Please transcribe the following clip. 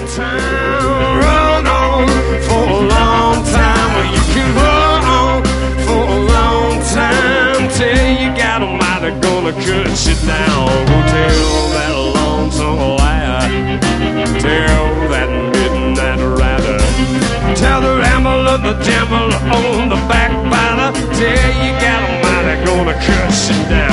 time, run on for a long time. Well, you can run on for a long time till you got a mind that's gonna cut you down. Go tell that lonesome liar, tell that midnight rider, tell the rambler, the gambler on the backbiter, till you got a mind that's gonna cut you down.